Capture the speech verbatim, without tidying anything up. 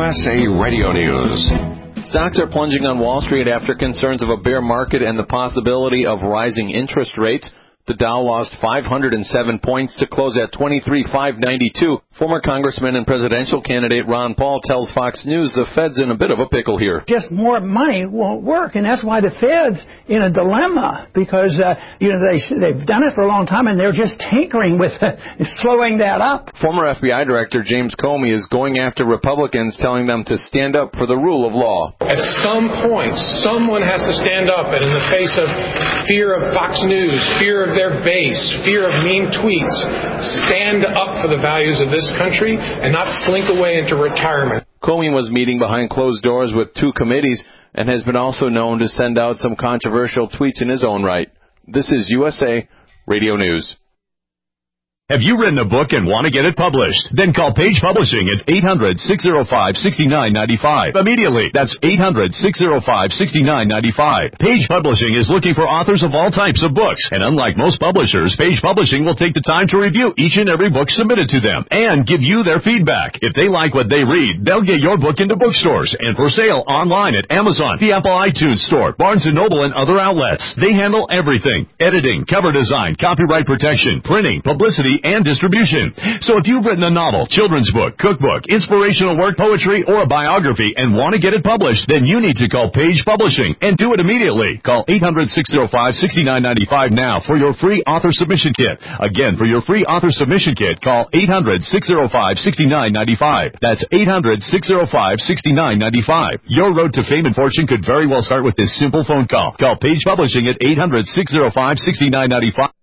S A Radio News. Stocks are plunging on Wall Street after concerns of a bear market and the possibility of rising interest rates. The Dow lost five hundred seven points to close at twenty-three thousand five hundred ninety-two. Former Congressman and presidential candidate Ron Paul tells Fox News the Fed's in a bit of a pickle here. Just more money won't work, and that's why the Fed's in a dilemma, because uh, you know they, they've done it for a long time, and they're just tinkering with uh, slowing that up. Former F B I Director James Comey is going after Republicans, telling them to stand up for the rule of law. At some point, someone has to stand up, and in the face of fear of Fox News, fear of their base, fear of mean tweets, stand up for the values of this country and not slink away into retirement. Comey was meeting behind closed doors with two committees and has been also known to send out some controversial tweets in his own right. This is U S A Radio News. Have you written a book and want to get it published? Then call Page Publishing at eight hundred, six oh five, six nine nine five. Immediately. That's eight hundred, six oh five, six nine nine five. Page Publishing is looking for authors of all types of books. And unlike most publishers, Page Publishing will take the time to review each and every book submitted to them and give you their feedback. If they like what they read, they'll get your book into bookstores and for sale online at Amazon, the Apple iTunes Store, Barnes and Noble, and other outlets. They handle everything: editing, cover design, copyright protection, printing, publicity, and distribution. So if you've written a novel, children's book, cookbook, inspirational work, poetry, or a biography and want to get it published, then you need to call Page Publishing and do it immediately. Call eight hundred, six oh five, six nine nine five now for your free author submission kit. Again, for your free author submission kit, call eight hundred, six oh five, six nine nine five. That's eight hundred, six oh five, six nine nine five. Your road to fame and fortune could very well start with this simple phone call. Call Page Publishing at eight hundred, six oh five, six nine nine five.